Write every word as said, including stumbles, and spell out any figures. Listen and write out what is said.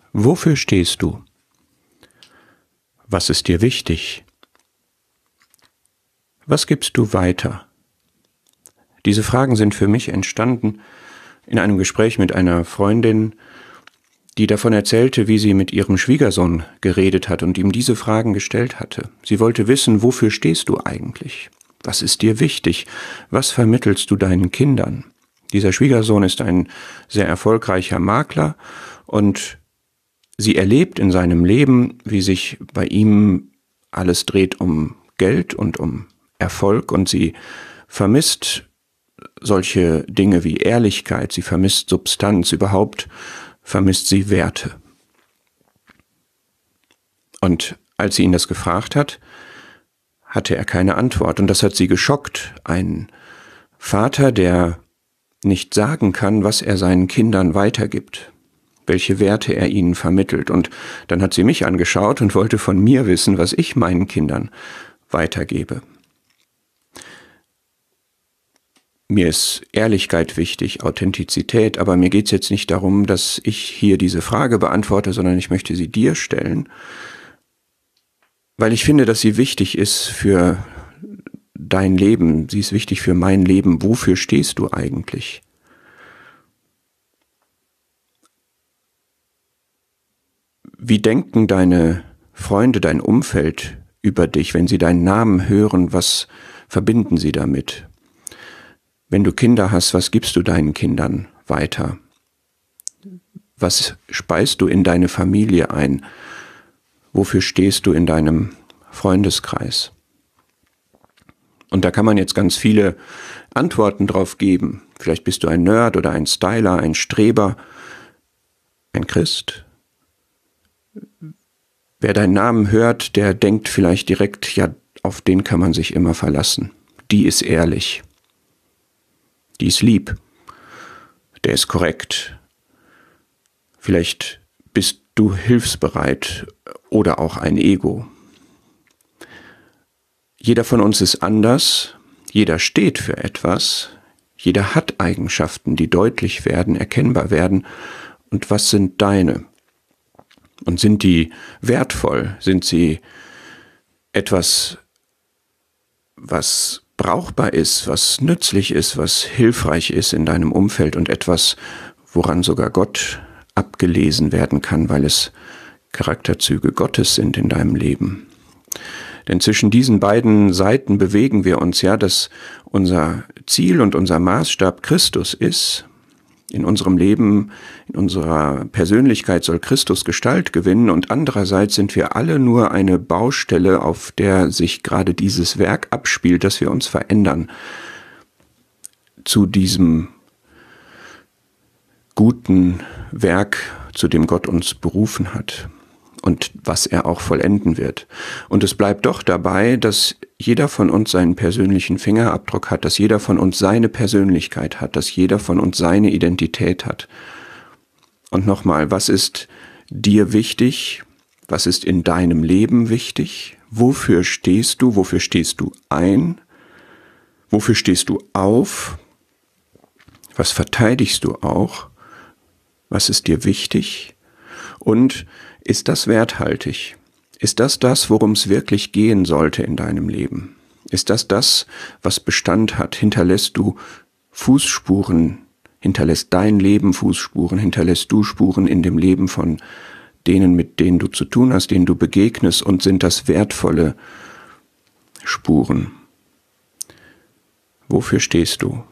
Wofür stehst du? Was ist dir wichtig? Was gibst du weiter? Diese Fragen sind für mich entstanden in einem Gespräch mit einer Freundin, die davon erzählte, wie sie mit ihrem Schwiegersohn geredet hat und ihm diese Fragen gestellt hatte. Sie wollte wissen, wofür stehst du eigentlich? Was ist dir wichtig? Was vermittelst du deinen Kindern? Dieser Schwiegersohn ist ein sehr erfolgreicher Makler und sie erlebt in seinem Leben, wie sich bei ihm alles dreht um Geld und um Erfolg, und sie vermisst solche Dinge wie Ehrlichkeit, sie vermisst Substanz, überhaupt vermisst sie Werte. Und als sie ihn das gefragt hat, hatte er keine Antwort, und das hat sie geschockt. Ein Vater, der nicht sagen kann, was er seinen Kindern weitergibt, welche Werte er ihnen vermittelt. Und dann hat sie mich angeschaut und wollte von mir wissen, was ich meinen Kindern weitergebe. Mir ist Ehrlichkeit wichtig, Authentizität, aber mir geht es jetzt nicht darum, dass ich hier diese Frage beantworte, sondern ich möchte sie dir stellen, weil ich finde, dass sie wichtig ist für dein Leben, sie ist wichtig für mein Leben. Wofür stehst du eigentlich? Wie denken deine Freunde, dein Umfeld über dich, wenn sie deinen Namen hören? Was verbinden sie damit? Wenn du Kinder hast, was gibst du deinen Kindern weiter? Was speist du in deine Familie ein? Wofür stehst du in deinem Freundeskreis? Und da kann man jetzt ganz viele Antworten drauf geben. Vielleicht bist du ein Nerd oder ein Styler, ein Streber, ein Christ. Wer deinen Namen hört, der denkt vielleicht direkt, ja, auf den kann man sich immer verlassen. Die ist ehrlich. Die ist lieb. Der ist korrekt. Vielleicht bist du hilfsbereit oder auch ein Ego. Jeder von uns ist anders, jeder steht für etwas, jeder hat Eigenschaften, die deutlich werden, erkennbar werden. Und was sind deine? Und sind die wertvoll? Sind sie etwas, was brauchbar ist, was nützlich ist, was hilfreich ist in deinem Umfeld und etwas, woran sogar Gott abgelesen werden kann, weil es Charakterzüge Gottes sind in deinem Leben? Denn zwischen diesen beiden Seiten bewegen wir uns ja, dass unser Ziel und unser Maßstab Christus ist. In unserem Leben, in unserer Persönlichkeit soll Christus Gestalt gewinnen, und andererseits sind wir alle nur eine Baustelle, auf der sich gerade dieses Werk abspielt, dass wir uns verändern zu diesem guten Werk, zu dem Gott uns berufen hat und was er auch vollenden wird. Und es bleibt doch dabei, dass jeder von uns seinen persönlichen Fingerabdruck hat, dass jeder von uns seine Persönlichkeit hat, dass jeder von uns seine Identität hat. Und nochmal, was ist dir wichtig? Was ist in deinem Leben wichtig? Wofür stehst du? Wofür stehst du ein? Wofür stehst du auf? Was verteidigst du auch? Was ist dir wichtig? Und ist das werthaltig? Ist das das, worum es wirklich gehen sollte in deinem Leben? Ist das das, was Bestand hat? Hinterlässt du Fußspuren? Hinterlässt dein Leben Fußspuren? Hinterlässt du Spuren in dem Leben von denen, mit denen du zu tun hast, denen du begegnest? Und sind das wertvolle Spuren? Wofür stehst du?